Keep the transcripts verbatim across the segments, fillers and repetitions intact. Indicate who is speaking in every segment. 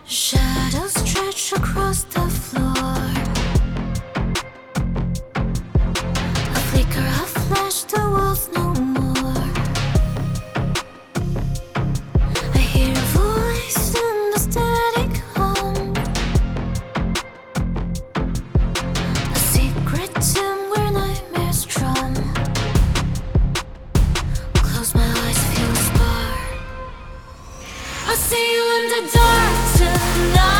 Speaker 1: Shadows stretch across the floor. A flicker, a flash, the walls no more. I hear a voice in the static hum, a secret tomb where nightmares drum. Close my eyes, feel a spark. I see you in the dark tonight.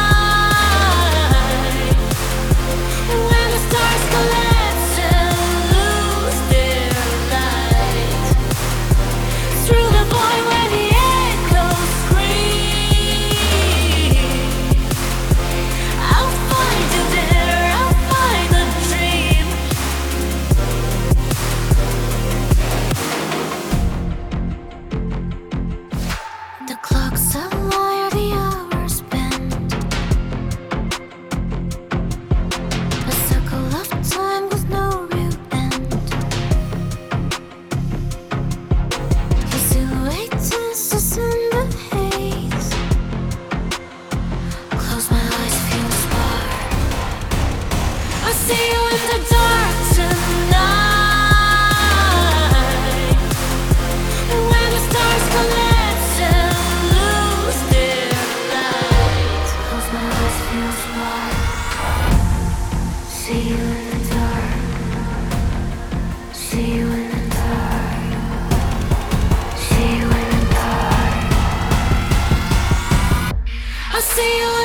Speaker 1: And when the stars collapse and lose their light, through the void where the echoes scream, I'll find you there, I'll find a dream. The clock's a liar, the hours bend. A circle of time with no real end. Your silhouette dances in the haze. Close my eyes, feel a spark. I see you in the dark tonight. And when the stars collapse and lose their light, close my eyes, feel a spark. See you in the dark. See you in the dark. See you in the dark. I see you